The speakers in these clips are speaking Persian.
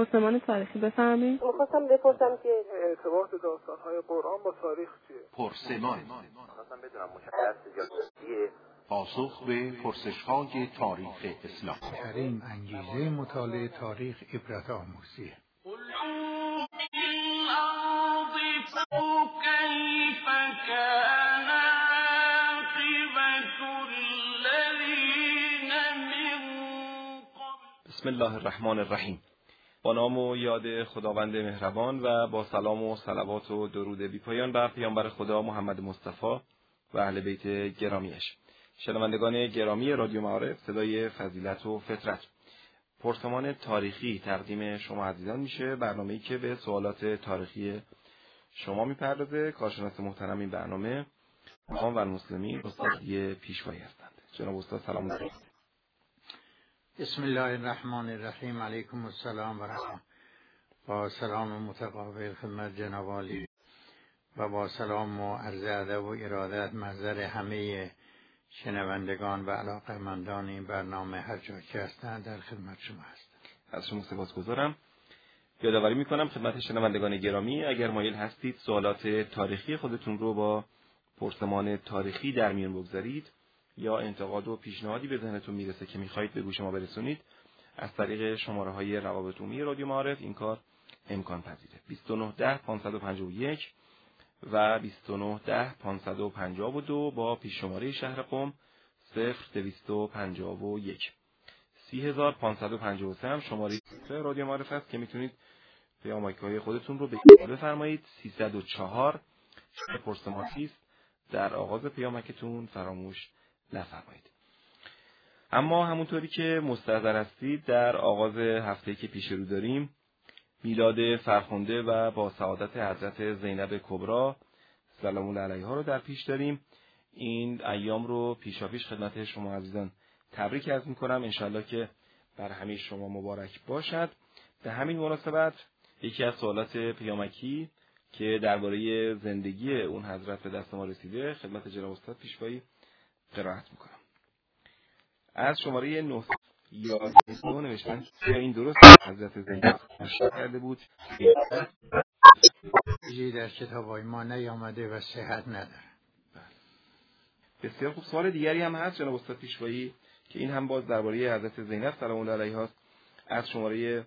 پرسمان تاریخی بفرمایید. می‌خواستم بپرسم که ارتباط داستان‌های قرآن با تاریخ چیه؟ پرسمان. می‌خواستم بدونم مشخص یا پاسخ به پرسش‌های تاریخ اسلام. ترین انگیزه مطالعه تاریخ عبرت آموزیه. بسم الله الرحمن الرحیم. با نام و یاد خداوند مهربان و با سلام و صلوات و درود بی پایان بر پیامبر خدا محمد مصطفی و اهل بیت گرامیش. شنوندگان گرامی رادیو معارف، صدای فضیلت و فطرت، پرسمان تاریخی تقدیم شما عزیزان میشه، برنامه‌ای که به سوالات تاریخی شما میپردازه. کارشناس محترم این برنامه اخوان و المسلمین استاد پیشوایی هستند. جناب استاد سلام علیکم. بسم الله الرحمن الرحیم. علیکم السلام و رحمت. با سلام متقابل خدمت جناب عالی و با سلام و عرض ادب و ارادت محضر همه شنوندگان و علاقه‌مندان این برنامه هر جا که هستند در خدمت شما هستم. از شما سپاسگزارم. یادآوری میکنم خدمت شنوندگان گرامی، اگر مایل هستید سوالات تاریخی خودتون رو با پرسمان تاریخی در میان بگذارید یا انتقاد و پیشنهادی به ذهنتون میرسه که میخواهید به گوش ما برسونید، از طریق شماره‌های روابط عمومی رادیو معارف این کار امکان پذیره. 2910 551 و 2910 552 با پیش شماره شهر قم 0251. 30553 هم شماره رادیو معارف است که میتونید پیامک‌های خودتون رو بفرمایید. 304 پرسماتی است، در آغاز پیامکتون فراموش نفرمایید. اما همونطوری که مستحضر هستید در آغاز هفته‌ای که پیش رو داریم، میلاد فرخنده و با سعادت حضرت زینب کبری سلام الله علیها رو در پیش داریم. این ایام رو پیشاپیش خدمت شما عزیزان تبریک عرض می‌کنم. انشالله که بر همه شما مبارک باشد. به همین مناسبت یکی از سوالات پیامکی که درباره زندگی اون حضرت به دست ما رسیده خدمت جناب استاد پیشوایی قرائت می‌کنم. از شماره 911 نوشتن که این درست حضرت زینب کرده بود چیزی در کتاب‌های ما نیامده و صحت نداره. بسیار خوب. سوال دیگری هم هست جناب استاد پیشوایی که این هم باز درباره حضرت زینب سلام الله علیها است. از شماره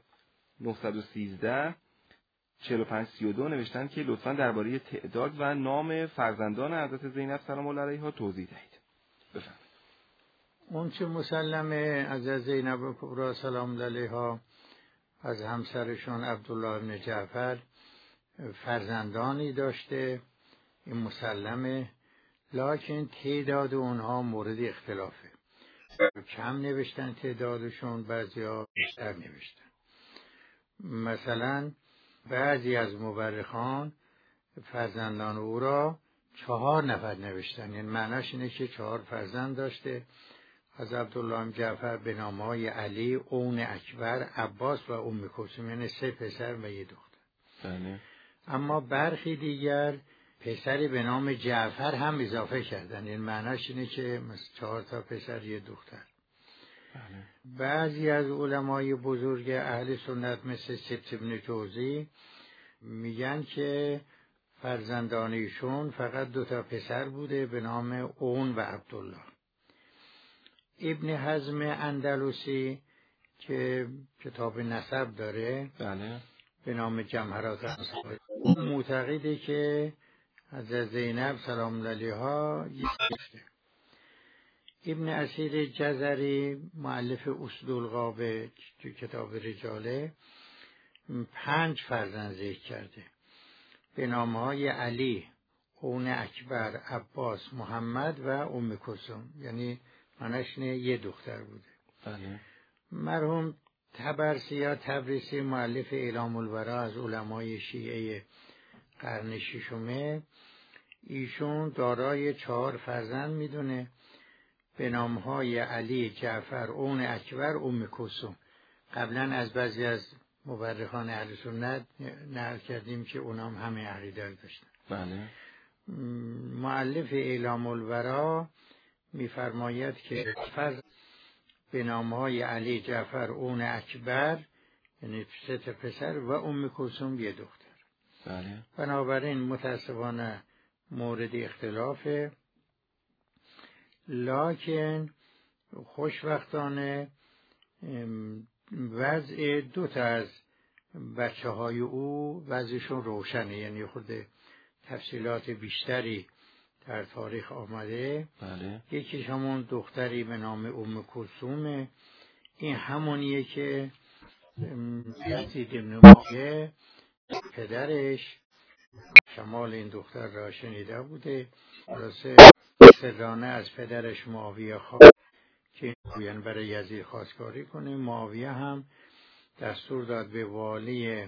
913 4532 نوشتن که لطفاً درباره تعداد و نام فرزندان حضرت زینب سلام الله علیها توضیح دهید. بفرمایید. اون چه مسلمه حضرت زینب کبری سلام الله علیها از همسرشون عبدالله بن جعفر فرزندانی داشته، این مسلمه، لکن تعداد اونها مورد اختلافه. کم نوشتن تعدادشون، بعضیا بیشتر نوشتن. مثلا بعضی از مورخان فرزندان او را 4 نفر نوشتن، یعنی معناش اینه که 4 فرزند داشته. از عبدالله بن جعفر به نام‌های علی، اون اکبر، عباس و ام کلثوم، یعنی 3 پسر و 1 دختر. بله. اما برخی دیگر پسری به نام جعفر هم اضافه کردن، یعنی معناش اینه که 4 تا پسر 1 دختر. بله. بعضی از علمای بزرگ اهل سنت مثل سبت بن جوزی میگن که فرزندانیشون فقط 2 تا پسر بوده به نام اون و عبدالله. ابن حزم اندلسی که کتاب نسب داره، بله، به نام جمهرات، معتقده که حضرت زینب سلام الله علیها یکیشته. ابن اسیر جزری مؤلف اصول الغابه تو کتاب رجاله 5 فرزند ذکر کرده به نامهای علی، اون اکبر، عباس، محمد و ام کلثوم، یعنی معناش 1 دختر بوده. بله. مرحوم طبرسی یا تبریسی مؤلف اعلام الورا از علمای شیعه قرن 6، ایشون دارای 4 فرزند میدونه به نامهای علی، جعفر، اون اکبر، ام کلثوم. قبلا از بعضی از مورخان اهل سنت نقل کردیم که اونام همه عقیده داشتن. بله. مؤلف اعلام الورا میفرماید که فرض به نامهای علی، جعفر، اون اکبر یعنی 3 پسر و ام کلثوم 1 دختر. بله. بنابراین متاسفانه مورد اختلافه، لکن خوشبختانه وضع 2 تا از بچه‌های او وضعشون روشنه، یعنی خود تفصیلات بیشتری در تاریخ آمده. بله. یکیش همون دختری به نام ام کلثومه، این همونیه که یزید بن معاویه پدرش شمال این دختر را شنیده بوده، خلاصه سرانه از پدرش معاویه خواست که این برای یزید خواستگاری کنه. معاویه هم دستور داد به والی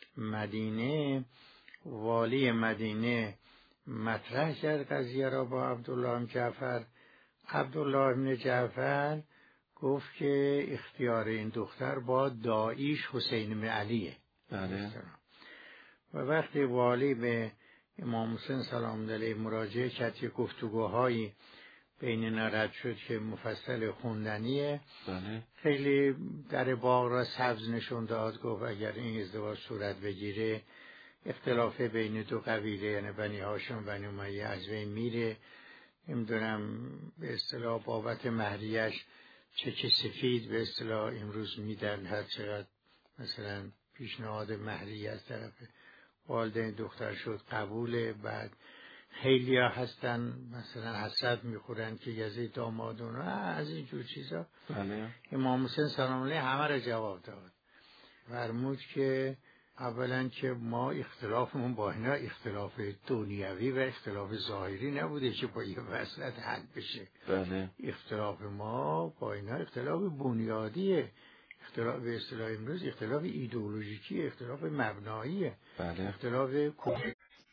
مدینه مطرح کرد قضیه را با عبدالله بن جعفر. عبدالله بن جعفر گفت که اختیار این دختر با داییش حسین بن علیه. بله. و وقتی والی به امام حسین سلام علیه مراجعه کرد که گفتگوهایی بین نرد شد که مفصل خوندنیه. بله. خیلی در باغ را سبز نشون داد، گفت اگر این ازدواج صورت بگیره اختلاف بین 2 قبیله یعنی بنی هاشم و بنی امیه از بین میره. نمیدونم به اصطلاح بابت مهریش چک سفید به اصطلاح امروز میدن، هر چقدر مثلا پیشنهاد مهری از طرف والدین دختر شد قبوله. بعد خیلی ها هستن مثلا حسد میخورن که یزید دامادون از این جور چیزا. بله. امام حسین سلام علیه همه را جواب داد، فرمود که اولا که ما اختلافمون با اینا اختلاف دنیوی و اختلاف ظاهری نبوده که با یه وصلت حل بشه. بله. اختلاف ما با اینا اختلاف بنیادیه، اختلاف به اصطلاح امروز اختلاف ایدئولوژیکی، اختلاف مبناییه. بله. اختلاف کلی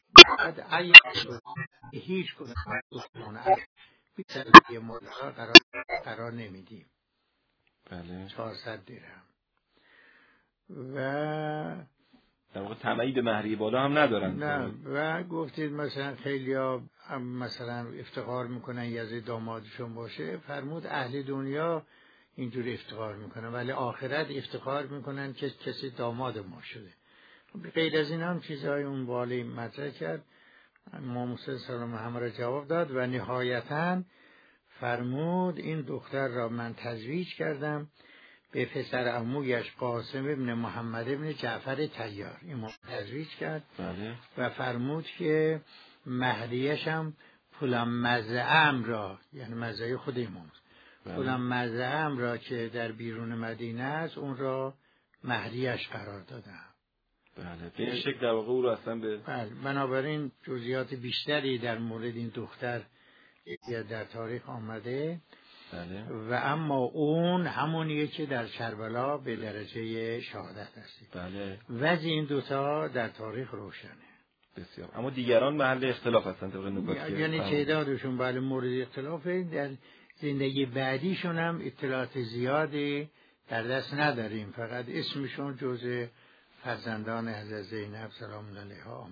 هیچ کدوم بی‌سببی مطلق قرار نمیدیم. بله. 400 درهم و در واقع طمعی به مهریه بالا هم ندارن. نه. و گفتید مثلا خیلیا مثلا افتخار میکنن یزید دامادشون باشه، فرمود اهل دنیا اینجوری افتخار میکنن ولی آخرت افتخار میکنن که کسی داماد ما شده. غیر از این هم چیزهای اون والی مطرح کرد. امام حسین سلام همه را جواب داد و نهایتاً فرمود این دختر را من تزویج کردم به پسر عمویش قاسم ابن محمد ابن جعفر طیار. امام تزویج کرد. بله. و فرمود که مهریش هم پولم مزعم را، یعنی مزعی خود امام، پولم مزعم را که در بیرون مدینه است اون را مهریش قرار دادم. بله. به این شکل در واقع او رو اصلا به بنابراین جزئیات بیشتری در مورد این دختر در تاریخ آمده. بله. و اما اون همونیه که در کربلا به درجه شهادت هستی. بله. وضع این دوتا در تاریخ روشنه. بسیار. اما دیگران محل اختلاف هستن طبق نکات که یعنی تعدادشون بله مورد اختلافه. در زندگی بعدیشون هم اطلاعات زیادی در دست نداریم، فقط اسمشون جزء فرزندان حضرت زینب سلام علیها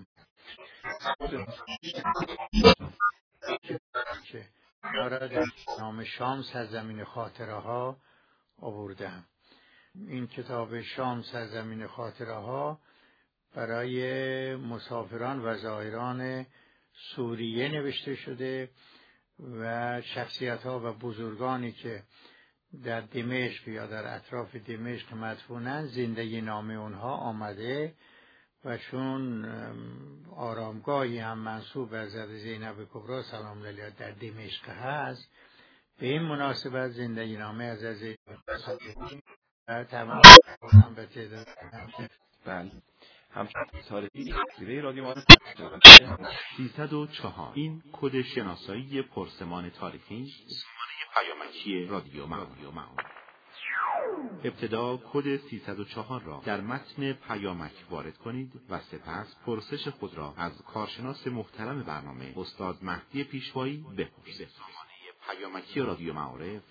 که را در نام شام سرزمین خاطره ها آوردم. این کتاب شام سرزمین خاطره ها برای مسافران و زائران سوریه نوشته شده و شخصیت ها و بزرگانی که در دمشق یا در اطراف دمشق مدفونن زندگی نامه اونها آمده و چون آرامگاهی هم منسوب از حضرت زینب کبری سلام علیها در دمشق هست، به این مناسبت زندگی نامه از حضرت زینب تمام به تعداد. بله. همچنین تاریخی زیره رادیو معارف 304 این کد شناسایی پرسمان تاریخی پیامکی رادیو معارف. ابتدا کد 304 را در متن پیامک وارد کنید و سپس پرسش خود را از کارشناس محترم برنامه استاد مهدی پیشوایی بپرسید. سامانه پیامکی رادیو معارف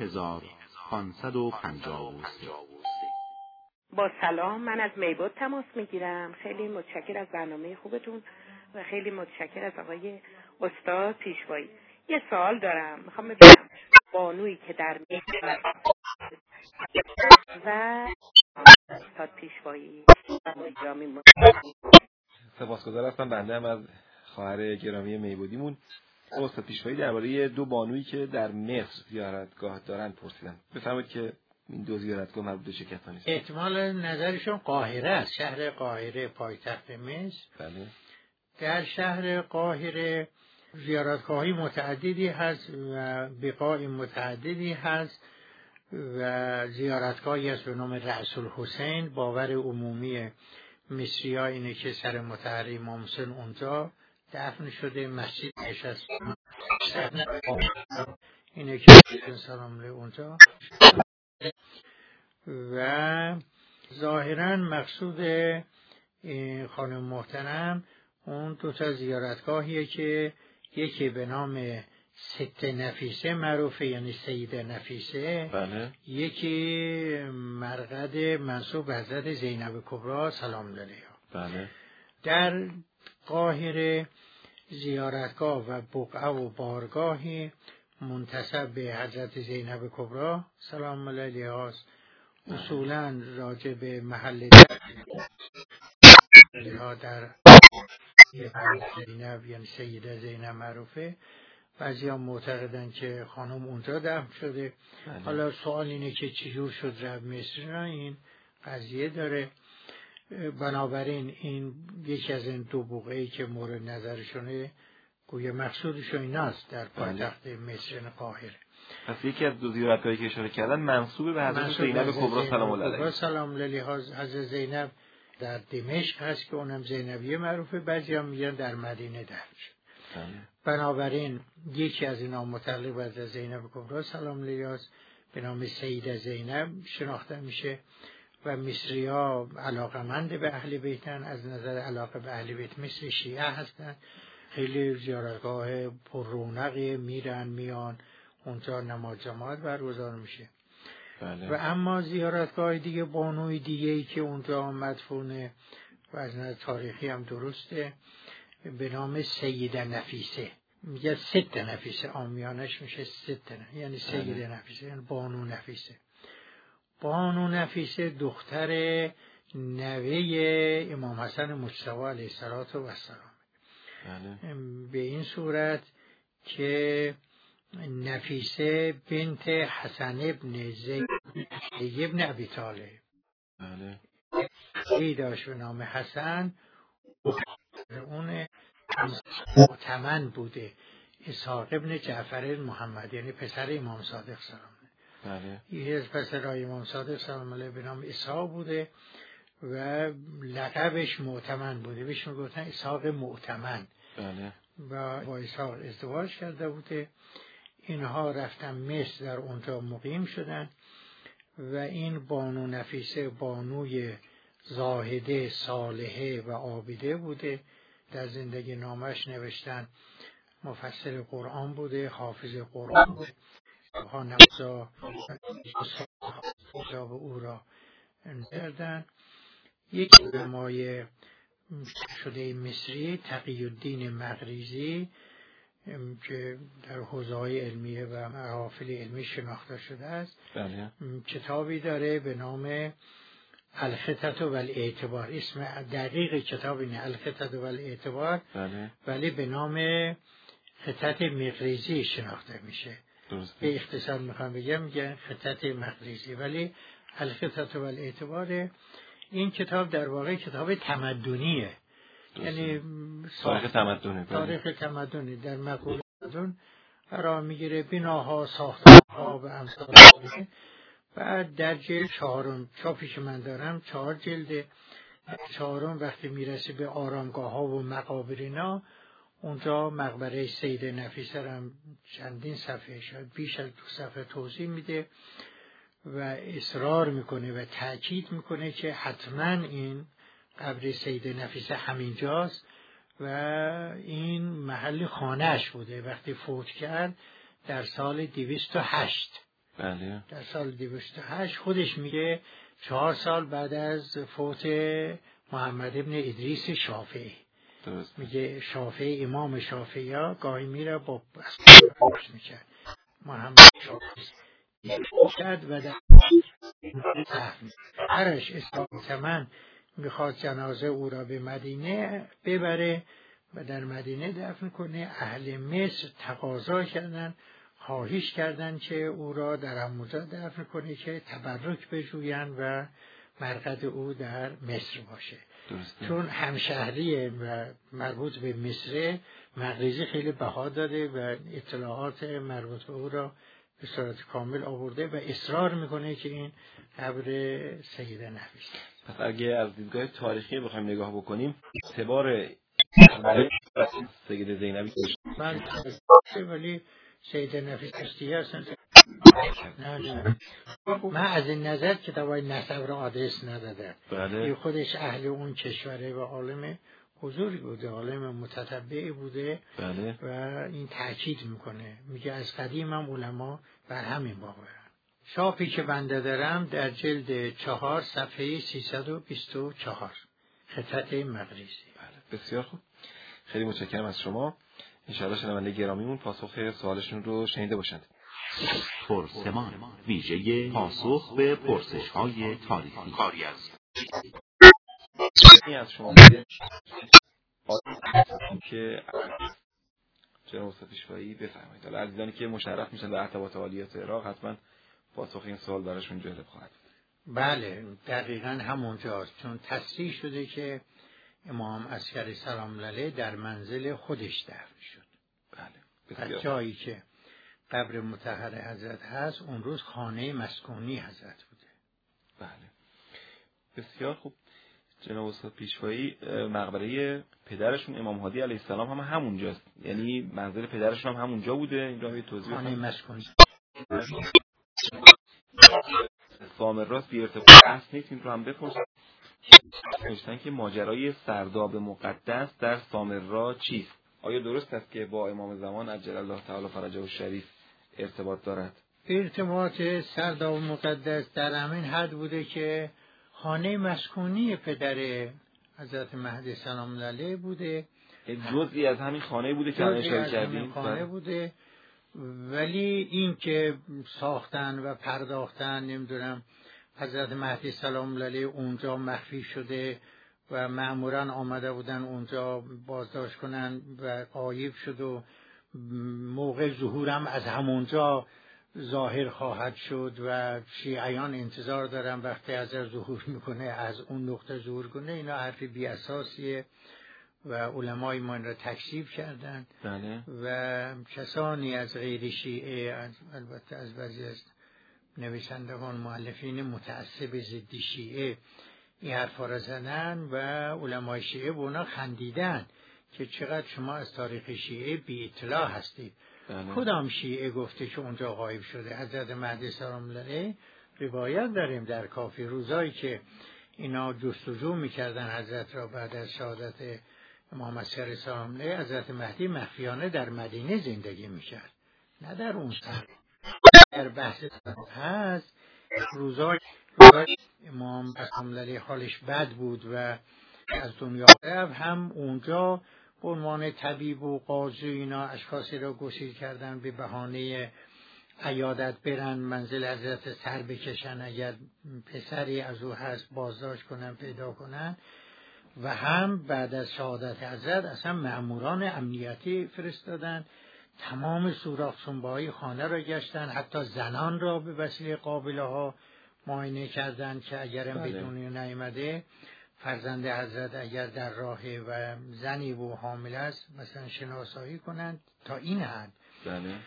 30553. با سلام، من از میبود تماس میگیرم. خیلی متشکر از برنامه خوبتون و خیلی متشکر از آقای استاد پیشوایی. یه سوال دارم، میخوام ببینم بانویی که در میبود و استاد پیشوایی. گرامی سپاسگزار هستم. بنده هم از خواهر گرامی میبودیمون استاد پیشوایی درباره دو بانویی که در مصر زیارتگاه دارن پرسیدم. بفرمایید که این دو زیارتگاه مربوط به چه کسانی است؟ احتمال نظرشون قاهره است، شهر قاهره پایتخت مصر. بله. در شهر قاهره زیارتگاهی متعددی هست و بقاع متعددی هست و زیارتگاهی است به نام رأس الحسین. باور عمومی مصری ها اینه که سر مطهر امام حسین اونجا دفن شده. مسجد نشست اینه که سلام علیه اونجا و ظاهرا مقصود این خانم محترم اون دو تا زیارتگاهیه که یکی به نام ست نفیسه معروفه، یعنی سیده نفیسه. بله. یکی مرقد منسوب به حضرت زینب کبری سلام علیها. بله. در قاهره زیارتگاه و بقعه و بارگاهی منتسب به حضرت زینب کبری سلام علیها است. اصولا راجع به محل در زینب یعنی سیده زینب معروفه. بعضی هم معتقدن که خانم اونجا دفن شده. حالا سوال اینه که چجور شد رب مصر را این قضیه داره. بنابراین این یکی از این دو بقعه‌ای که مورد نظرشونه گویا مقصودشون ایناست در پایتخت مصر قاهره. پس یکی از دو زیارتگاهی که اشاره کردن منسوب به حضرت زینب کبری سلام علیها. سلام علیها. حضرت زینب در دمشق هست که اونم زینبیه معروفه. بعضی هم میگن در مدینه دفن شد. بنابراین یکی از اینا متعلق به حضرت زینب کبری سلام علیها است، به نام سیده زینب شناخته میشه و مصری ها علاقمند به اهل بیتن. از نظر علاقه به اهل بیت مثل شیعه هستن. خیلی زیارتگاه پر رونقی، میرن میان اونجا نماز جماعت برگزار میشه. بله. و اما زیارتگاه دیگه بانوی دیگه ای که اونجا مدفونه و از نظر تاریخی هم درسته به نام سیده نفیسه. میگه ست نفیسه، عامیانش میشه ست یعنی سیده نفیسه، یعنی بانو نفیسه. بانو نفیسه دختر نوه امام حسن مجتبی علیه السلام. به این صورت که نفیسه بنت حسن ابن زید ابن ابی طالب. بله. ای داشت به نام حسن، اون معتمن بوده، اسحاق ابن جعفر محمد یعنی پسر امام صادق سلام علیه. بله. یکی از پسرای امام صادق سلام علیه به نام اسحاق بوده و لقبش معتمن بوده، بهش میگفتن اسحاق معتمن. بله. و با اسحاق ازدواج کرده بوده. اینها رفتن مصر، در اونجا مقیم شدن و این بانو نفیسه بانوی زاهده صالحه و عابده بوده. در زندگی نامش نوشتن مفسر قرآن بوده، حافظ قرآن بوده، ها نمازا به او را کردن. یک علمای شده مصری تقی الدین مقریزی که در حوزه‌های علمیه و محافل علمی شناخته شده است، بله. کتابی داره به نام الخطط و الاعتبار. اسم دقیق کتاب اینه الخطط و الاعتبار. بله. ولی به نام خطط مقریزی شناخته میشه. درسته. به اختصار میخوام بگم میگن خطط مقریزی، ولی الخطط و الاعتبار این کتاب در واقع کتاب تمدنیه. یعنی تاریخ تمدنه. تاریخ تمدنی در مقوله تمدن قرار میگیره، بناها، ساختارها و امثال. بعد در جلد چهارم، چاپی که من دارم 4 جلده، چهارم وقتی میرسه به آرامگاه ها و مقابر اینا، اونجا مقبره سیده نفیسه هم چندین صفحه، شاید بیش از 2 صفحه توضیح میده و اصرار میکنه و تأکید میکنه که حتما این قبر سیده نفیسه همینجاست و این محل خانهش بوده. وقتی فوت کرد در سال 208. بله. در سال 208 خودش میگه 4 سال بعد از فوت محمد ابن ادریس شافعی. درست. میگه شافعی، امام شافعی ها گاهی میره با اسکر میکرد. محمد شافعی کرد و در هرش اسلام تمن میخواد جنازه او را به مدینه ببره و در مدینه دفن کنه. اهل مصر تقاضا کردن، خواهش کردن که او را در همونجا دفن کنه که تبرک بجویند و مرقد او در مصر باشه. درسته. چون همشهری و مربوط به مصر، مقریزی خیلی بها داده و اطلاعات مربوط به او را به صورت کامل آورده و اصرار میکنه که این قبر سیده نفیس. پس اگه از دیدگاه تاریخی بخوایم نگاه بکنیم، اعتبار سیده زینبی من ولی سیده نفیس هستیه هستن. نه من از این نظر که دوای نسب را آدرس نداده. بله. خودش اهل اون کشوره و عالم حضوری بوده، عالم متتبعی بوده. بله. و این تأکید میکنه، میگه از قدیم هم علما بر همین باورن. چاپی که بنده دارم در جلد 4 صفحه 324 خطت مقریزی. بله. بسیار خوب، خیلی متشکرم از شما. انشاءالله شنونده گرامیمون پاسخ سوالشون رو شنیده باشند. پرسمان، ویژه پاسخ به پرسش‌های تاریخی. کاری از شما که جناب استاد پیشوایی بفرمایید. حالا عزیزانی که مشرف میشن در ارتباط عالیات عراق حتما پاسخ این سوال براشون جالب خواهد بود. بله دقیقاً همونجاست، چون تصریح شده که امام عسکری سلام علیه در منزل خودش دفن شد. بله. در جایی که قبر مطهر حضرت هست اون روز خانه مسکونی حضرت بوده. بله. بسیار خوب. جناب استاد پیشوایی، مقبره پدرشون امام هادی علیه السلام هم همونجاست، یعنی منزل پدرشون هم همونجا بوده؟ این رو توضیح بدید. خانه مسکونی سامراست بی ارتباط اصل نیست، این رو هم بپرسید. نوشتن که ماجرای سرداب مقدس در سامرا چیست؟ آیا درست است که با امام زمان عجل الله تعالی فرجه الشریف ارتباط دارد؟ ارتباط سرداب مقدس در همین حد بوده که خانه مسکونی پدر حضرت مهدی سلام علیه بوده، جزئی از همین خانه بوده که الان اشاره کردیم. خانه بوده، ولی این که ساختن و پرداختن نمیدونم حضرت مهدی سلام علیه اونجا مخفی شده و مأموران آمده بودن اونجا بازداشت کنن و غایب شد و موقع ظهورم از همونجا ظاهر خواهد شد و شیعیان انتظار دارن وقتی حضرت ظهور میکنه از اون نقطه ظهور کنه. اینا حرف بی اساسیه و علمای ما این را تکذیب کردن. بله. و کسانی از غیر شیعه، البته از بعضی از نویسندگان مؤلفین متعصب ضد شیعه این حرفا را زدن و علمای شیعه به اونا خندیدن که چقدر شما از تاریخ شیعه بی اطلاع هستید. بله. کدام شیعه گفته که اونجا غایب شده؟ حضرت مهدی سلام علیه روایت داریم در کافی روزایی که اینا جستجو میکردن حضرت را بعد از شهادت امام عسکری سلام علیه، حضرت مهدی مخفیانه در مدینه زندگی میکرد، نه در اون شهر. در بحث هست روزای امام سلام علیه حالش بد بود و از دنیا رفت، هم اونجا به عنوان طبیب و قاضی اینا اشخاصی را گسیل کردن به بهانه عیادت برن منزل حضرت سر بکشن، اگر پسری از او هست بازداشت کنن پیدا کنن، و هم بعد از شهادت حضرت اصلا مأموران امنیتی فرستادن تمام سوراخ‌چنبه‌های خانه را گشتن، حتی زنان را به وسیله قابله ها معاینه کردن که اگرم به دنیا نیامده فرزند حضرت اگر در راهه و زنی و حامل است مثلا شناسایی کنند تا این حد. بله.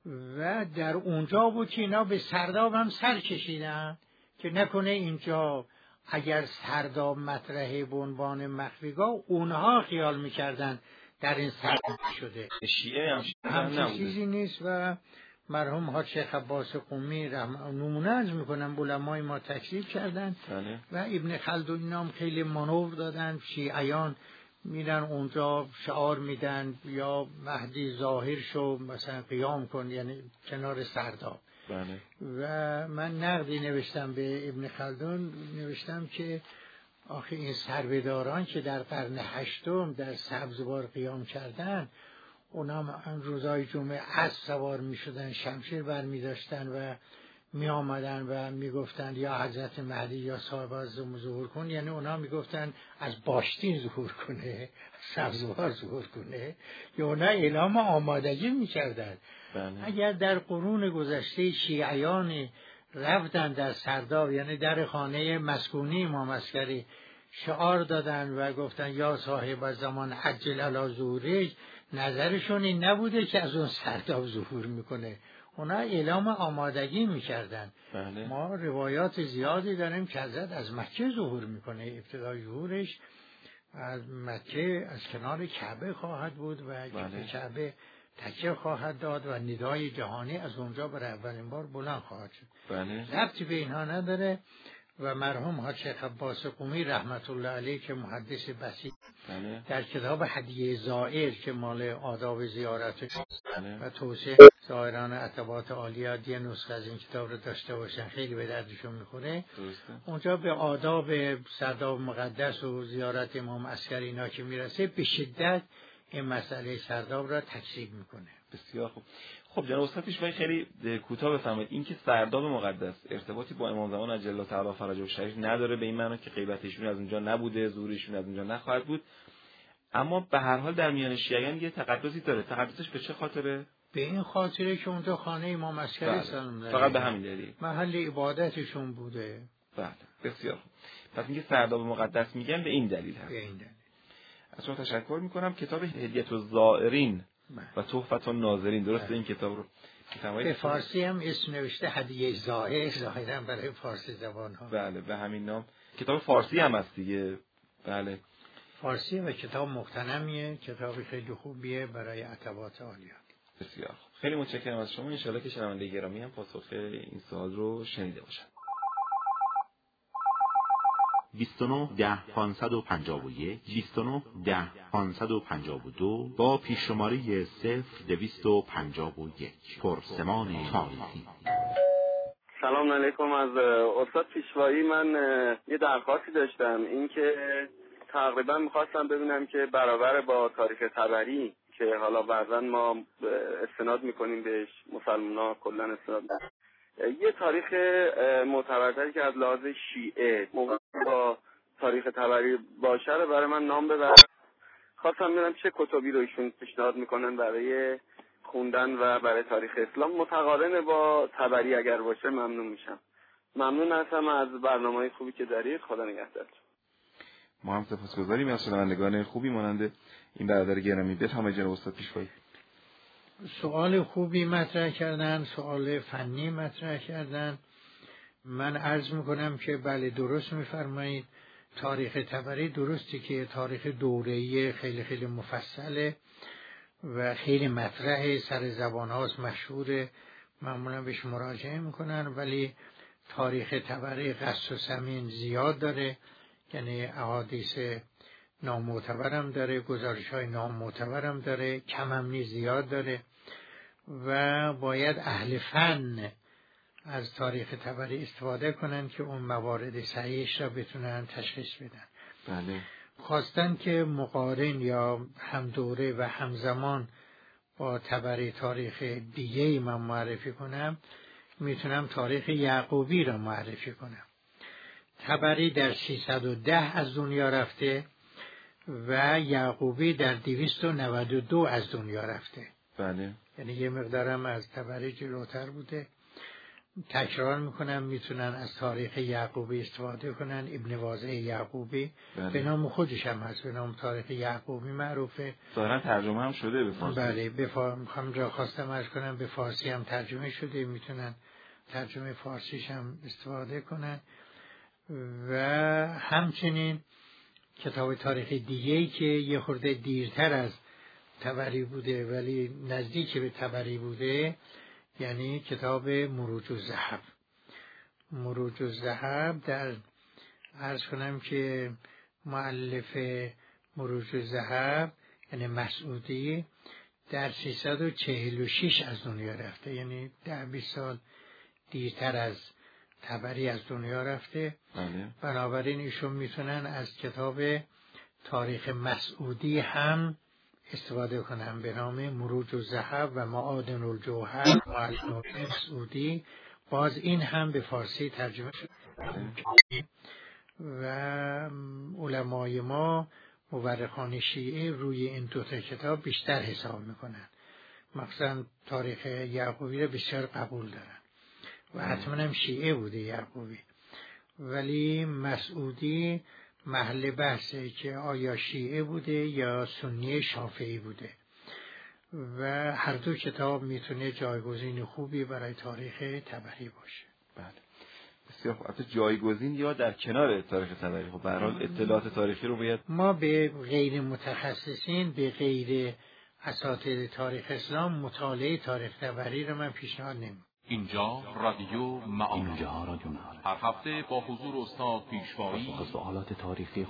و در اونجا بود که اینا به سرداب هم سر کشیدن که نکنه اینجا اگر سرداب مطرحه به عنوان مخفیگاه اونها خیال میکردن در این سرداب شده. شیعه هم چیزی نیست. و مرحوم حاج شیخ عباس قمی نمونه از میکنن علمای ما تکذیب کردن. بله. و ابن خلدون اینا هم خیلی مانور دادن، شیعیان میرن اونجا شعار میدن یا مهدی ظاهر شو مثلا قیام کن، یعنی کنار سرداب. بله. و من نقدی نوشتم به ابن خلدون، نوشتم که آخه این سربداران که در قرن 8 در سبزوار قیام کردن، اونا روزای جمعه اسب سوار می شدن، شمشیر بر می داشتن و می آمدن و می گفتن یا حضرت مهدی یا صاحب ظهور کن، یعنی اونا می گفتن از باشتین ظهور کنه، سبزوار ظهور کنه، یا اونا اعلام آمادگی می کردن. اگر در قرون گذشته شیعیان رفتن در سرداب، یعنی در خانه مسکونی امام عسکری شعار دادن و گفتن یا صاحب زمان عجل علی ظهورش، نظرشون این نبوده که از اون سرداب ظهور میکنه، اونا اعلام آمادگی میکردن. ما روایات زیادی داریم که حضرت از مکه ظهور میکنه، ابتدای ظهورش از مکه از کنار کعبه خواهد بود و کعبه تکیه خواهد داد و ندای جهانی از اونجا برای اولین بار بلند خواهد شد. ربطی به اینها نداره. و مرحوم حاج شیخ عباس قمی رحمت الله علیه که محدث بسیط در کتاب هدیه زائر که مال آداب زیارت و توصیه زائران عتبات عالیه یه نسخه از این کتاب رو داشته باشن، خیلی به دردشون میخوره. اونجا به آداب سرداب مقدس و زیارت امام عسکری اینا که میرسه به شدت این مسئله سرداب را تکذیب میکنه. بسیار خوب. خب جناب استاد پیشوایی خیلی کوتاه بفرمایید این که سرداب مقدس ارتباطی با امام زمان عجل الله تعالی فرجه الشریف نداره، به این معنی که غیبتشون از اونجا نبوده، ظهورشون از اونجا نخواهد بود، اما به هر حال در میان شیعیان یه تقدسی داره. تقدسش به چه خاطره؟ به این خاطره که اونجا خانه امام عسکری فقط به همین دلیل محل عبادتشون بوده. بله بسیار خوب. پس اینکه سرداب مقدس میگن به این دلیل هست. به این دلیل. از شما تشکر میکنم. کتاب هدیه الزائرین و تحفه الناظرین، درسته این کتاب رو به فارسی هم اسم نوشته هدیه زائر، ظاهرا برای فارسی زبان ها. بله به همین نام. کتاب فارسی هم هست دیگه. بله فارسی و کتاب مغتنمیه، کتاب خیلی خوبیه برای عتبات عالیه. بسیار خوب. خیلی متشکرم از شما. ان شاء الله که شنونده گرامی هم پاسخ این سوال رو شنیده باشن. 29 10 551 29 10 552 با پیششماره 0251 پرسمان تاریخی. سلام علیکم. از استاد پیشوایی من یه درخواستی داشتم، این که تقریبا میخواستم ببینم که برابر با تاریخ طبری که حالا بعضا ما استناد میکنیم بهش، مسلمان‌ها کلا استناد میکنیم، یه تاریخ معتبرتری که از لحاظ شیعه با تاریخ طبری باشه رو برای من نام ببر. خواستم ببینم چه کتابی رو ایشون پیشنهاد میکنن برای خوندن و برای تاریخ اسلام متقارن با طبری اگر باشه ممنون میشم. ممنون هستم از برنامه‌های خوبی که دارید. خدا نگهدارتون. ما هم سپاسگزاریم از شنوندگان خوبی مانند این برادر گرامی. بفرمایید جناب استاد پیشوایی. سوال خوبی مطرح کردن، سوال فنی مطرح کردن. من عرض میکنم که بله درست میفرمایید. تاریخ طبری درستی که تاریخ دوره‌ای خیلی خیلی مفصله و خیلی مطرح سر زبان هاست، مشهوره، معمولا بهش مراجعه میکنن، ولی تاریخ طبری قص و سمین زیاد داره، یعنی احادیث نامعتبرم داره، گزارش های نامعتبرم داره، کم هم نیز زیاد داره و باید اهل فن از تاریخ طبری استفاده کنن که اون موارد صحیحش را بتونن تشخیص بدن. بله. خواستن که مقارن یا همدوره و همزمان با طبری تاریخ دیگه من معرفی کنم، میتونم تاریخ یعقوبی را معرفی کنم. طبری در 310 از دنیا رفته و یعقوبی در 292 از دنیا رفته. بله. یعنی یه مقدارم از طبری جلوتر بوده. تکرار میکنم میتونن از تاریخ یعقوبی استفاده کنن. ابن واضح یعقوبی به نام خودش هم هست، به نام تاریخ یعقوبی معروفه. ظاهرا ترجمه هم شده به فارسی. بله همجا خواستم عرض کنم به فارسی هم ترجمه شده، میتونن ترجمه فارسیش هم استفاده کنن. و همچنین کتاب تاریخ دیگه‌ای که یه خورده دیرتر از طبری بوده ولی نزدیک به طبری بوده، یعنی کتاب مروج الذهب. مروج الذهب در عرض کنم که مؤلف مروج الذهب یعنی مسعودی در 346 از دنیا رفته، یعنی 10-20 سال دیرتر از طبری از دنیا رفته. بنابراین ایشون میتونن از کتاب تاریخ مسعودی هم استفاده کنن به نام مروج الذهب و معادن الجوهر مؤلف مسعودی باز این هم به فارسی ترجمه شد و علمای ما مورخان شیعه روی این دوتا کتاب بیشتر حساب میکنن، مثلا تاریخ یعقوبی رو بسیار قبول دارن و حتما هم شیعه بوده یعقوبی، ولی مسعودی محل بحثه که آیا شیعه بوده یا سنی شافعی بوده و هر دو کتاب میتونه جایگزین خوبی برای تاریخ طبری باشه. بله بسیار خوب. البته جایگزین یا در کنار تاریخ طبری، خب به هر حال اطلاعات تاریخی رو باید ما به غیر متخصصین، به غیر اساتید تاریخ اسلام مطالعه تاریخ طبری رو من پیشنهاد نمی‌کنم. اینجا رادیو معارف. هر هفته با حضور استاد پیشوایی سوالات تاریخی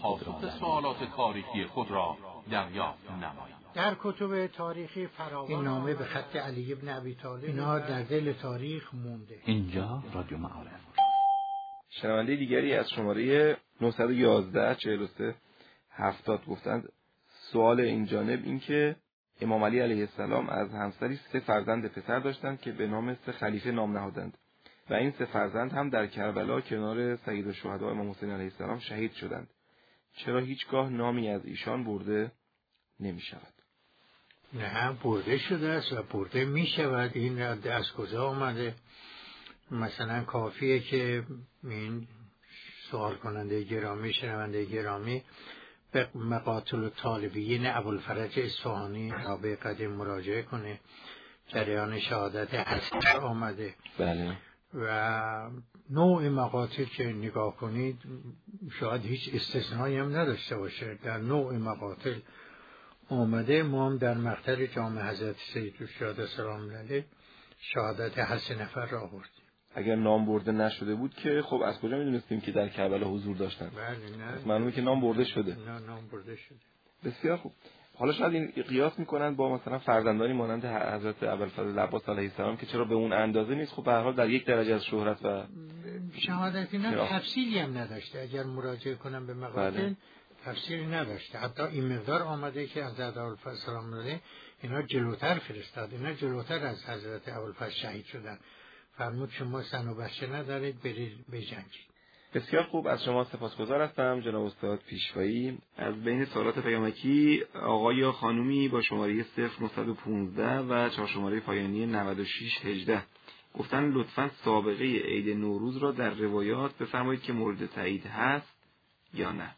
خود را دریافت نمایید. در کتب تاریخی فراوان این نامه به خط علی بن ابی طالب اینا در دل تاریخ مونده. اینجا رادیو معارف. شنونده دیگری از شماره 911 43 70 گفتند سوال این جانب این که امام علی علیه السلام از همسری 3 فرزند پسر داشتند که به نام 3 خلیفه نام نهادند و این 3 فرزند هم در کربلا کنار سید الشهدا امام حسین علیه السلام شهید شدند. چرا هیچگاه نامی از ایشان برده نمی شود؟ نه، برده شده است و برده می شود. این از کجا آمده؟ مثلا کافیه که این سوال کننده گرامی، شنونده گرامی به مقاتل طالبیین ابوالفرج اصفهانی تابع قدیم مراجعه کنه. جریان شهادت حسن آمده. بله. و نوع مقاتل که نگاه کنید شاید هیچ استثنایی هم نداشته باشه، در نوع مقاتل آمده. ما هم در مقتل جامع حضرت سید الشهدا سلام علیه شهادت 8 نفر را آوردیم. اگر نام برده نشده بود که خب از کجا میدونستیم که در کربلا حضور داشتن؟ بله نه، معلومه که نام برده شده. نه، نام برده شده. بسیار خوب. حالا شاید این قیاس میکنن با مثلا فرزندانی مانند حضرت ابوالفضل عباس علیه السلام که چرا به اون اندازه نیست. خب به هر حال در یک درجه از شهرت و شهادت اینا تفصیلی هم نداشته. اگر مراجعه کنم به مقاتل بله. تفصیلی نداشته. حتی این مقدار آمده که حضرت ابوالفضل سلام علیه اینا جلوتر فرستاد، اینا جلوتر از حضرت ابوالفضل شهید شدن. فرمود شما سن و بچه ندارید، برید بجنگید. بسیار خوب. از شما سپاسگزار هستم جناب استاد پیشوایی. از بین سوالات پیامکی آقای یا خانومی با شماره 0915 و 4 شماره پایانی 9618 گفتن لطفاً سابقه عید نوروز را در روایات بفرمایید که مورد تایید هست یا نه.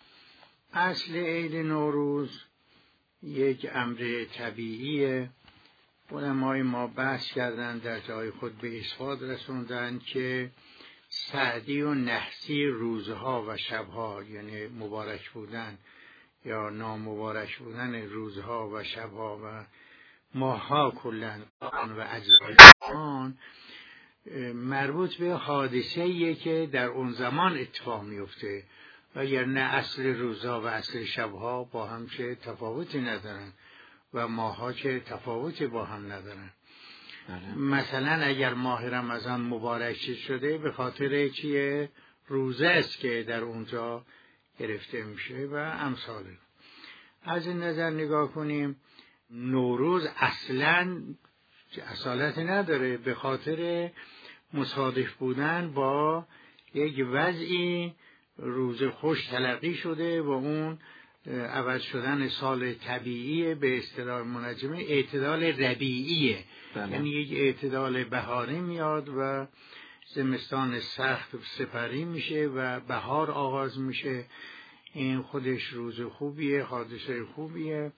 اصل عید نوروز یک امر طبیعیه. علمای ما بحث کردن، در جای خود به اثبات رسوندن که سعدی و نحسی روزها و شبها، یعنی مبارک بودن یا نامبارک بودن روزها و شبها و ماهها کلن و اجزای آن مربوط به حادثه‌ایه که در اون زمان اتفاق میفته و یعنی اصل روزها و اصل شبها با هم چه تفاوتی ندارن و ماهها که تفاوتی با هم ندارن. مثلا اگر ماه رمضان مبارک شده به خاطر چیه؟ روزه است که در اونجا گرفته میشه و امثاله. از این نظر نگاه کنیم نوروز اصلا اصالت نداره، به خاطر مصادف بودن با یک وضعی روز خوش تلقی شده و اون عوض شدن سال طبیعی به اصطلاح منجمه اعتدال ربیعیه. یعنی یک اعتدال بهاری میاد و زمستان سخت سپری میشه و بهار آغاز میشه. این خودش روز خوبیه، حادثه خوبیه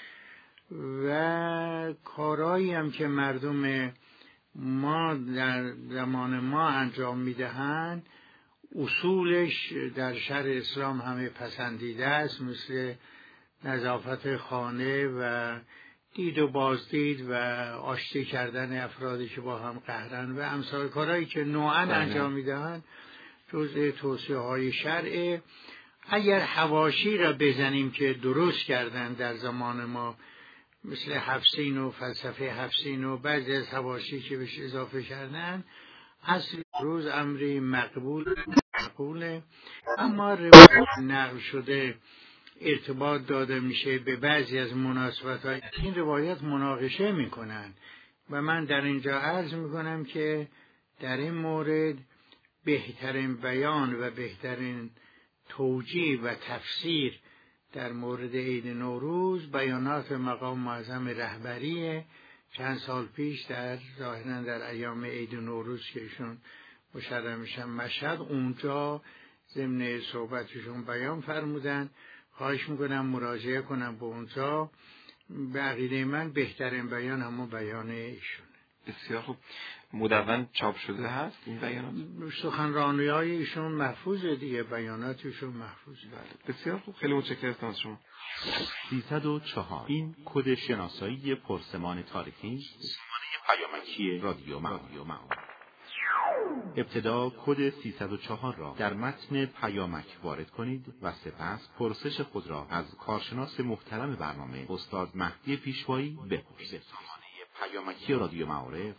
و کارهایی هم که مردم ما در زمان ما انجام میدهن اصولش در شرع اسلام همه پسندیده است، مثل نظافت خانه و دید و بازدید و آشتی کردن افرادی که با هم قهرن و امثال کارهایی که نوعاً انجام میدهن جزء توصیه های شرعه. اگر حواشی را بزنیم که درست کردن در زمان ما، مثل حفصین و فلسفه حفصین و بعضی از حواشی که بهش اضافه کردن، اصل روز امری مقبوله، اما روایت نقل شده ارتباط داده میشه به بعضی از مناسبت‌های این روایت مناقشه میکنن و من در اینجا عرض میکنم که در این مورد بهترین بیان و بهترین توجیه و تفسیر در مورد عید نوروز بیانات مقام معظم رهبری چند سال پیش در ظاهرا در ایام عید نوروز که ایشون مشرف میشن مشهد، اونجا ضمن صحبتشون بیان فرمودن. خواهش میکنم مراجعه کنم به اونجا. به عقیده من بهترین بیان همون بیان ایشونه. بسیار خوب. مدون چاپ شده هست این بیانات؟ سخنرانی‌های ایشون محفوظه دیگه، بیاناتشون محفوظه. بسیار خوب، خیلی متشکرم از شما. 304 این کد شناسایی پرسمان تاریخی، شماره پیامکی رادیو معون. ابتدا کد 304 را در متن پیامک وارد کنید و سپس پرسش خود را از کارشناس محترم برنامه استاد مهدی پیشوایی بپرسید. پیامکی رادیو معارف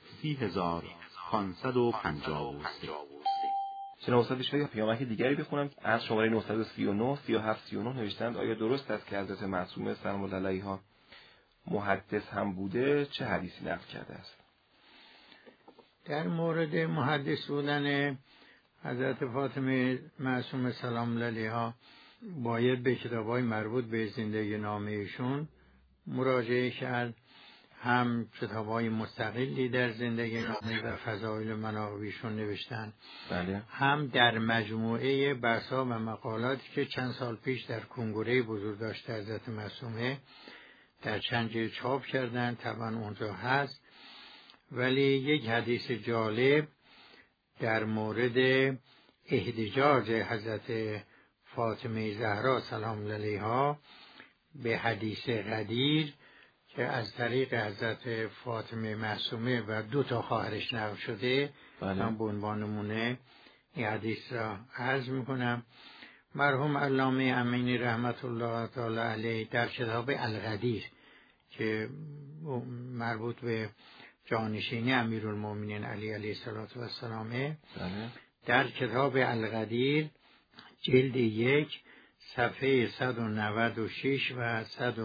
30553. جناب استاد پیشوایی، پیامک دیگری بخونم از شماره 939 3739 نوشتند آیا درست است که حضرت معصومه سلام الله علیها محدث هم بوده؟ چه حدیثی نقل کرده است؟ در مورد محدث بودن حضرت فاطمه معصومه سلام الله علیها باید به کتاب‌های مربوط به زندگی نامه ایشون مراجعه کرد. هم کتاب‌های مستقلی در زندگی نامه و فضائل مناقبشون نوشتن، بله. هم در مجموعه بحث‌ها و مقالاتی که چند سال پیش در کنگره بزرگداشت حضرت معصومه در چند جلد چاپ کردن، طبعا اونجا هست. ولی یک حدیث جالب در مورد احتجاج حضرت فاطمه زهرا سلام الله علیها به حدیث غدیر که از طریق حضرت فاطمه معصومه و 2 خواهرش نقل شده، من به عنوان نمونه این حدیث را عرض میکنم. مرحوم علامه امینی رحمت الله تعالی علیه در کتاب الغدیر که مربوط به جانشینی امیرالمومنین علی علیه السلام در کتاب الغدیر جلد 1 صفحه 196 و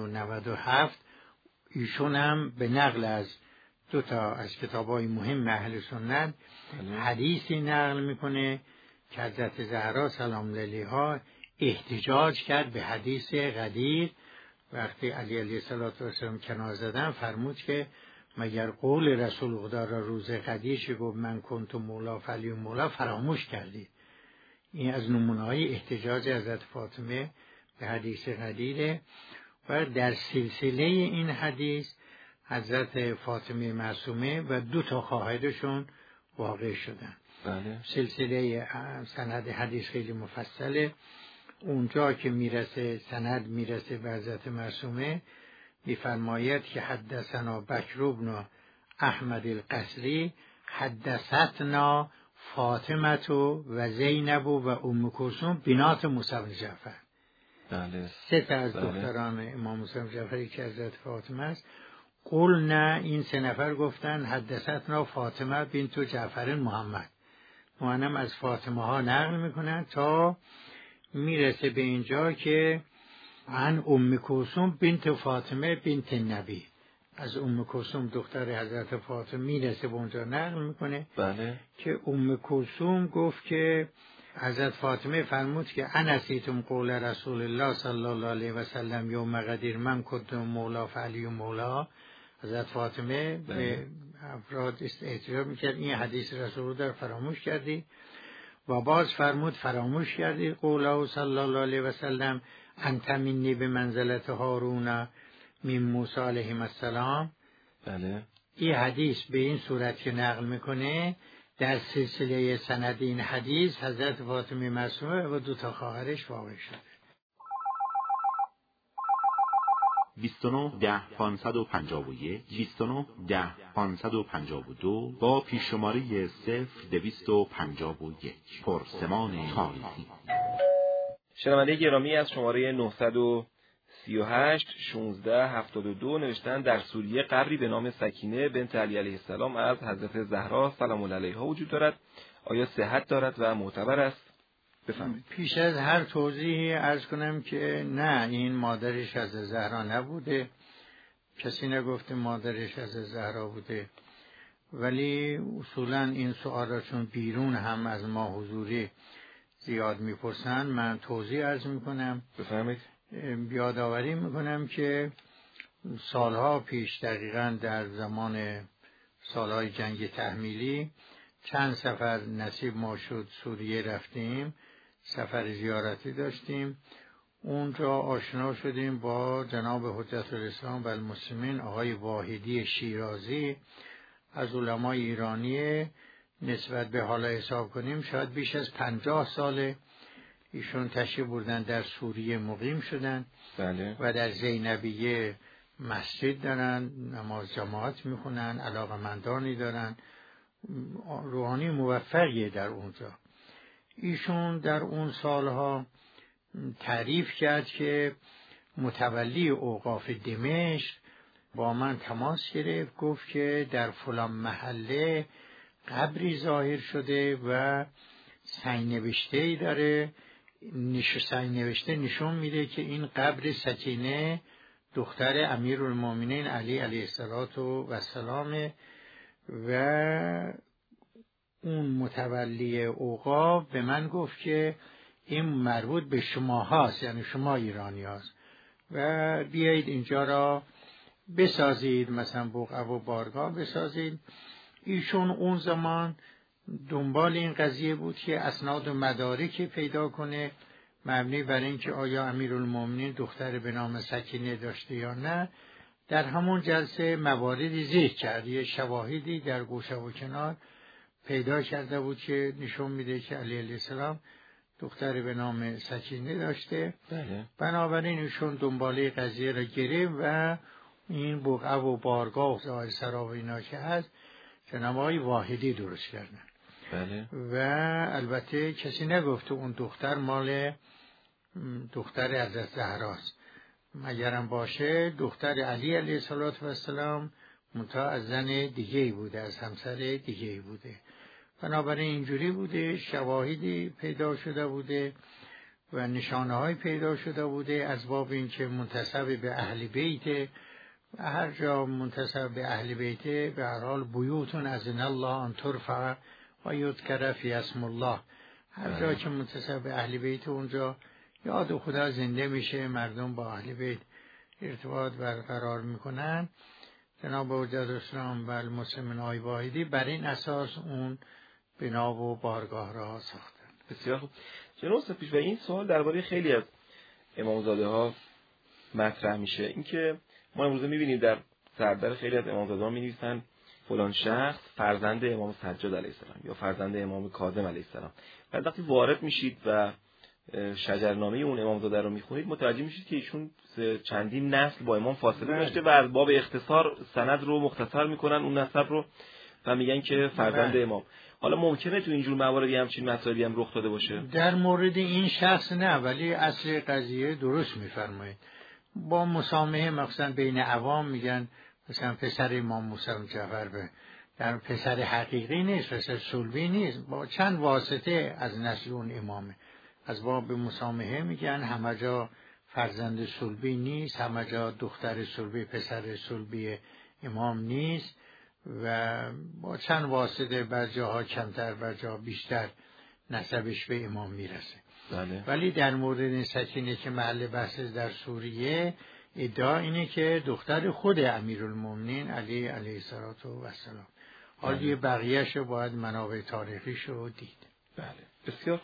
197 ایشون هم به نقل از 2 از کتاب‌های مهم اهل سنت حدیثی نقل میکنه که حضرت زهرا سلام الله علیها احتجاج کرد به حدیث غدیر. وقتی علی علیه السلام کنار زدن فرمود که مگر قول رسول خدا را روز غدیر گفت من کنت مولا فعلی مولا فراموش کردید. این از نمونه‌های احتجاج حضرت فاطمه به حدیث غدیره. و در سلسله این حدیث حضرت فاطمه معصومه و 2 خواهرشون واقع شدن. بله. سلسله سند حدیث خیلی مفصله. اونجا که سند میرسه به حضرت معصومه میفرماید که حدثنا بکر بن احمد القصری حدثتنا فاطمه و زینب و ام کلثوم بنات موسی بن جعفر. بله. 3 از دختران امام موسی بن جعفر که حضرت فاطمه است. قلنا این 3 نفر گفتن حدثتنا فاطمه بنت جعفر محمد. منم از فاطمه ها نقل میکنن تا میرسه به اینجا که عن ام کلثوم بنت فاطمه بنت نبی. از ام کلثوم دختر حضرت فاطمه میرسه به اونجا نقل میکنه. بله. که ام کلثوم گفت که حضرت فاطمه فرمود که انسیتم قول رسول الله صلی الله علیه و سلم یوم غدیر من کنت مولا فعلی مولا. حضرت فاطمه به افراد اعتراف میکرد این حدیث رسول رو در فراموش کردی. و باز فرمود فراموش کردی قوله صلی الله علیه و سلم انت منی به منزلت هارون من موسی علیه السلام. بله. این حدیث به این صورت که نقل میکنه در سلسله سند این حدیث حضرت فاطمه معصومه و 2 خواهرش واقع شده. 29 10 551 29 10 552 با پیششماره 0251 پرسمان تاریخی. شنونده گرامی از شماره 938 1672 نوشتن در سوریه قبری به نام سکینه بنت علی علیه السلام از حضرت زهرا سلام الله علیها وجود دارد. آیا صحت دارد و معتبر است؟ بفرمایید. پیش از هر توضیحی عرض کنم که نه، این مادرش از زهرا نبوده. کسی نگفته مادرش از زهرا بوده. ولی اصولا این سوالا چون بیرون هم از ما حضوری زیاد میپرسن، من توضیح عرض میکنم. بفرمایید. یادآوری میکنم که سالها پیش، دقیقاً در زمان سالهای جنگ تحمیلی، چند سفر نصیب ما شد سوریه رفتیم، سفر زیارتی داشتیم. اونجا آشنا شدیم با جناب حجت الاسلام و المسلمین آقای واحدی شیرازی، از علمای ایرانی. نسبت به حالا حساب کنیم شاید بیش از 50 ساله ایشون تشریف بردن در سوریه، مقیم شدن. بله. و در زینبیه مسجد دارن، نماز جماعت میخونن، علاقمندانی دارن، روحانی موفقیه در اونجا. ایشون در اون سالها تعریف کرد که متولی اوقاف دمشق با من تماس گرفت، گفت که در فلان محله قبری ظاهر شده و سینوشته‌ای داره، سینوشته نشون میده که این قبر سکینه دختر امیرالمومنین علی علیه السلام و اون متولی اوقاف به من گفت که این مربوط به شما هاست، یعنی شما ایرانی هاست و بیایید اینجا را بسازید، مثلا بقعه و بارگاه بسازید. ایشون اون زمان دنبال این قضیه بود که اسناد و مدارکی پیدا کنه مبنی بر اینکه آیا امیرالمومنین دختر به نام سکینه داشته یا نه. در همون جلسه مواردی ذکر کرد، یه شواهدی در گوشه و کنار پیدا کرده بود که نشون میده که علی علیه السلام دختر به نام سکینه داشته. بله. بنابراین ایشون دنباله قضیه را گرفت و این بقعه و بارگاه و ظاهر سرا و اینا که هست جناب آقای واحدی درست کردن. بله. و البته کسی نگفته اون دختر مال دختر حضرت زهراست، مگرم باشه دختر علی علیه السلام منتها از زن دیگه‌ای بوده، از همسر دیگه‌ای بوده. بنابراین اینجوری بوده، شواهدی پیدا شده بوده و نشانه‌های پیدا شده بوده از باب اینکه منتسب به اهل بیت، هر جا منتسب به اهل بیت به هر حال بیوتون اذن الله ان ترفع و یذکر فی اسم الله، هر جا که منتسب به اهل بیت اونجا یاد خدا زنده میشه، مردم با اهل بیت ارتباط برقرار میکنن. جناب حجت الاسلام و المسلمین آقای واحدی بر این اساس اون بنا و بارگاه را ساختن. بسیار خوب. جناب استاد پیشوایی، این سوال درباره خیلی از امامزاده ها مطرح میشه، اینکه ما امروز میبینیم در سردر خیلی از امامزاده ها مینویسن فلان شخص فرزند امام سجاد علیه السلام یا فرزند امام کاظم علیه السلام. بعد وقتی وارد میشید و شجرنامه اون امامزاده رو میخونید متوجه میشید که ایشون چندین نسل با امام فاصله داشته و از باب اختصار سند رو مختصر میکنن اون نسب رو و میگن که فرزند امام. حالا ممکنه تو اینجور مواردی همچین مسائلی هم رخ داده باشه؟ در مورد این شخص نه، ولی اصل قضیه درست میفرمایید. با مسامحه مثلا بین عوام میگن مثلا پسر امام موسی جعفر به در پسر حقیقی نیست، پسر صلبی نیست، با چند واسطه از نسل اون امامه. از باب مسامحه میگن همه جا فرزند صلبی نیست، همه جا دختر صلبی پسر صلبی امام نیست و با چند واسطه بر جاها کمتر بر جاها بیشتر نسبش به امام میرسه. بله. ولی در مورد سکینه که محل بحث در سوریه ادعا اینه که دختر خود امیرالمومنین علی علیه السلام. حالا یه بقیه‌اش رو باید منابع تاریخیش رو دید. بله. بسیار.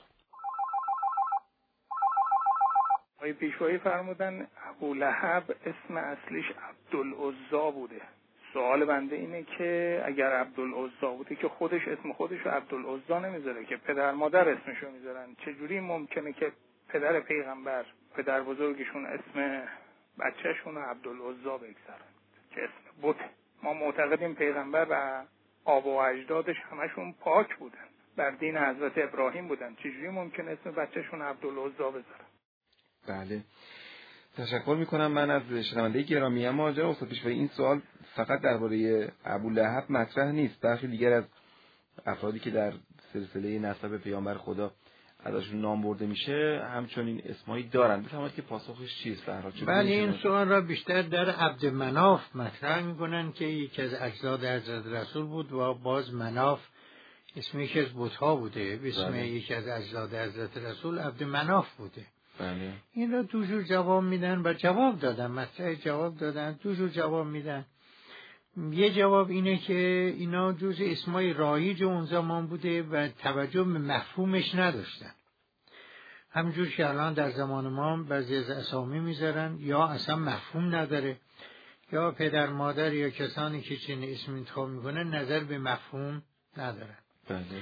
آقای پیشوایی فرمودن ابولهب اسم اصلیش عبدالعزا بوده. سوال بنده اینه که اگر عبدالعزا بوده که خودش اسم خودش رو عبدالعزا نمیذاره که پدر مادر اسمشو میذارن، چجوری ممکنه که پدر پیغمبر پدر بزرگشون اسم بچهشون رو عبدالعزا بگذارن که اسم بته؟ ما معتقدیم پیغمبر و آب و اجدادش همشون پاک بودن، بر دین حضرت ابراهیم بودن، چجوری ممکنه اسم بچهشون عبدالعزا بذارن؟ بله. تشکر میکنم من از شنونده گرامی. اما جناب استاد پیشوایی این سوال فقط درباره ابولهب مطرح نیست، برخی دیگر از افرادی که در سلسله نسب پیامبر خدا ازشون نام برده میشه همچنین اسمایی دارن. بفرمایید که پاسخش چیست فرهاد؟ بله، این سوال را بیشتر در عبدمناف مطرح میکنن که یکی از اجداد حضرت رسول بود و باز مناف اسم یکی از بت‌ها بوده، اسم یکی از اجداد حضرت رسول عبدمناف بوده. بله. این را دو جور جواب میدن و جواب دادن، مطرح جواب دادن، دو جور جواب میدن. یه جواب اینه که اینا جز اسمای رایج اون زمان بوده و توجه به مفهومش نداشتن. همینجور که الان در زمان ما بعضی از اسامی میذارن یا اصلا مفهوم نداره، یا پدر مادر یا کسانی که چنین اسم انتخاب میکنن نظر به مفهوم ندارن. بله.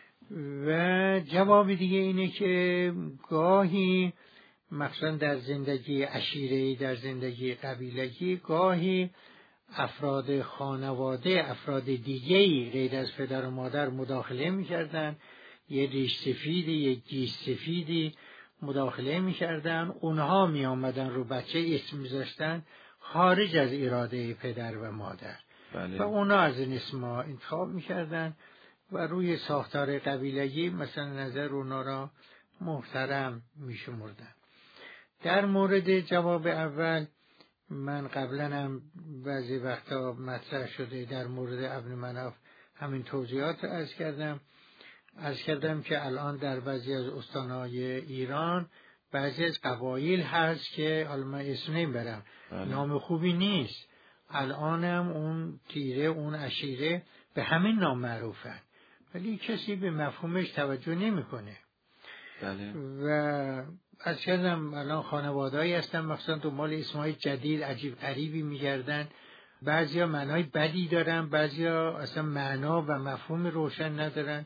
و جواب دیگه اینه که گاهی مثلا در زندگی عشیره‌ای، در زندگی قبیلگی، گاهی افراد خانواده، افراد دیگه‌ای غیر از پدر و مادر مداخله می‌کردن، یه ریش سفیدی، یه گیس سفیدی مداخله می‌کردن، اونها می‌آمدن رو بچه اسم می‌ذاشتن خارج از اراده پدر و مادر. بله. و اونا از این اسم‌ها انتخاب می‌کردن و روی ساختار قبیلگی مثلا نظر اونا را محترم می‌شمردن. در مورد جواب اول من قبلا هم بعضی وقتا مطرح شده در مورد ابن مناف همین توضیحات رو عرض کردم که الان در بعضی از استانهای ایران بعضی از قبایل هست که حالا من اسم نمیبرم، نام خوبی نیست، الان هم اون تیره، اون عشیره به همین نام معروفن، ولی کسی به مفهومش توجه نمیکنه. بله. و از کردم الان خانواده‌ای هستن مثلا دنبال اسمای جدید عجیب غریبی میگردن، بعضیا معنای بدی دارن، بعضیا اصلا معنا و مفهوم روشن ندارن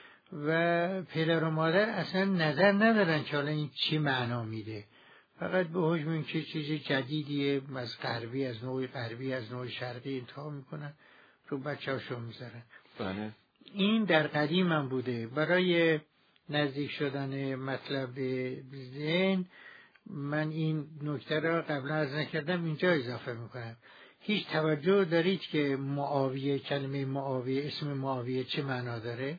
و پدر و مادر اصلا نظر ندارن که حالا این چی معنا میده، فقط به حکم این که چیز جدیدیه از غربی، از نوع غربی، از نوع شرقی انتخاب میکنن رو بچه‌هاشون میذارن. بله. این در قدیم هم بوده. برای نزدیک شدن مطلب ذهن من این نکته را قبلا عرض نکردم، اینجا اضافه میکنم. هیچ توجه دارید که معاویه، کلمه معاویه، اسم معاویه چه معنا داره؟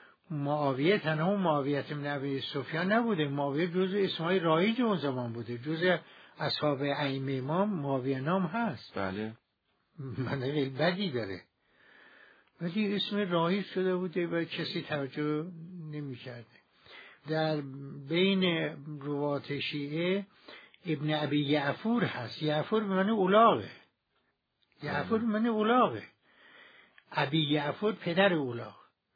معاویه تنها معاویه بن ابی سفیان نبوده، معاویه جزء اسمای رایج اون زمان بوده، جزء اصحاب ائمه امام معاویه نام هست. بله. معنی بدی داره ولی اسم رایج شده بوده و کسی توجه نمی کرده. در بین روات شیعه ابن ابی یعفور هست. یعفور به معنی اولاغه. یعفور به معنی اولاغه. ابی یعفور پدر اولاغ.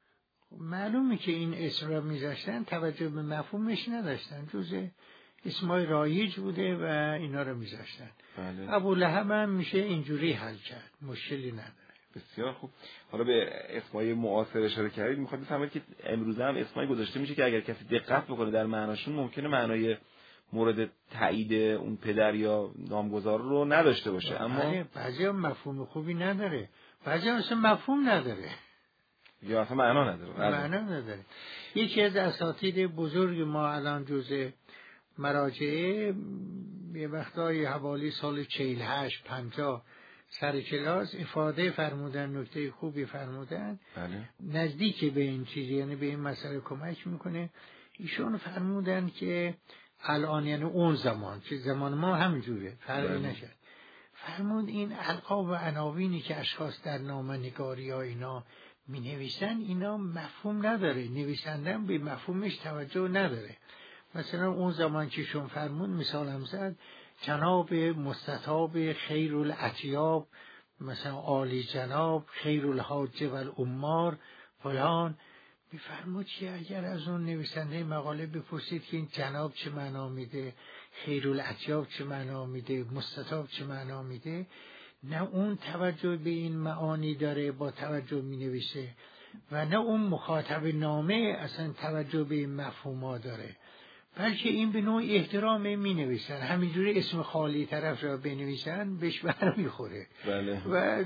معلومه که این اسم را میذاشتن توجه به مفهومش نداشتن، جزء اسمای رایج بوده و اینا را میذاشتن. بله. ابو لهب هم میشه اینجوری حل کرد، مشکلی نداره. بسیار خوب. حالا به اسمای معاصر اشاره کردید، میخواد بفهمید که امروز هم اسمای گذاشته میشه که اگر کسی دقت بکنه در معناشون ممکنه معنای مورد تایید اون پدر یا نامگذار رو نداشته باشه، اما بعضیا مفهوم خوبی نداره، بعضیا اصلا مفهوم نداره یا اصلا معنا نداره. معنا نداره. یکی از اساتید بزرگ ما الان جزء مراجعه یه وقتای حوالی سال 48 50 سر کلاس افاده فرمودن، نکته خوبی فرمودن. بله. نزدیک به این چیزی، یعنی به این مسئله کمک میکنه. ایشون فرمودن که الان یعنی اون زمان، که زمان ما همینجوره فرقی نشد، فرمود این القاب و عناوینی که اشخاص در نامه‌نگاری ها اینا می نویسن اینا مفهوم نداره، نویسندن به مفهومش توجه نداره. مثلا اون زمان که شون فرمود مثال هم زد، جناب مستطاب خیر الاطیاب، مثلا عالی جناب خیر الحاج و الامار فلان. میفرمود که اگر از اون نویسنده مقاله بپرسید که این جناب چه معنا میده، خیر الاطیاب چه معنا میده، مستطاب چه معنا میده، نه اون توجه به این معانی داره با توجه می نویسه و نه اون مخاطب نامه اصلا توجه به این مفهوما داره، بلکه این به نوع احترام می نویسن، همینجوری اسم خالی طرف را بنویسن بهش برمیخوره. بله. و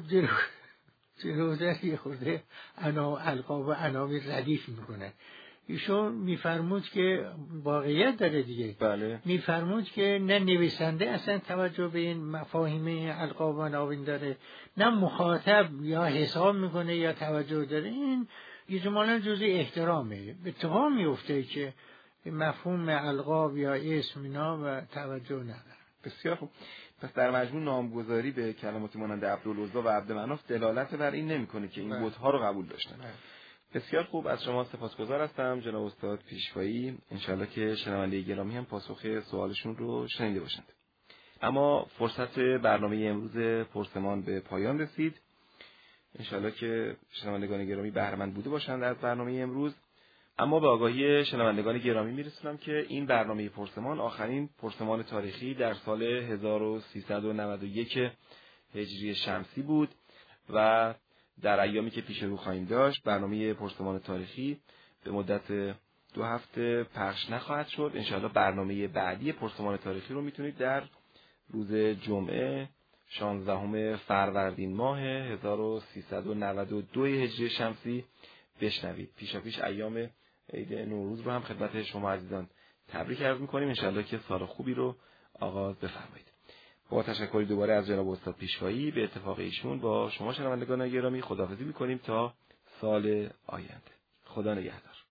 جلوتر یه خورده القاب و عناوین ردیف میکنن. ایشون میفرمود که واقعیت داره دیگه. بله. میفرمود که نه نویسنده اصلا توجه به این مفاهیم القاب و عناوین داره، نه مخاطب یا حساب میکنه یا توجه داره. این اجمالا جزء احترامه. اتفاق میفته که مفهوم القاب یا اسم اینا و توجه ندارن. بسیار خوب. پس در مجموع نامگذاری به کلماتی مانند عبدالعزی و عبدمناف دلالت بر این نمی‌کنه که این بت‌ها رو قبول داشتن. بسیار خوب، از شما سپاسگزار هستم جناب استاد پیشوایی. انشالله که شنونده گرامی هم پاسخ سوالشون رو شنیده باشند. اما فرصت برنامه امروز پرسمان به پایان رسید. انشالله که شنوندگان گرامی بهره مند بوده باشند از برنامه امروز. اما به آگاهی شنوندگان گرامی میرسونم که این برنامه پرسمان آخرین پرسمان تاریخی در سال 1391 هجری شمسی بود و در ایامی که پیش رو خواهیم داشت برنامه پرسمان تاریخی به مدت 2 هفته پخش نخواهد شد. انشاءالله برنامه بعدی پرسمان تاریخی رو میتونید در روز جمعه 16 فروردین ماه 1392 هجری شمسی بشنوید. پیشاپیش ایام عید نوروز رو هم خدمت شما عزیزان تبریک عرض می‌کنیم. انشاءالله که سال خوبی رو آغاز بفرمایید. با تشکری دوباره از جناب استاد پیشوایی به اتفاق ایشون با شما شنوندگان گرامی خداحافظی می‌کنیم تا سال آینده. خدا نگهدار.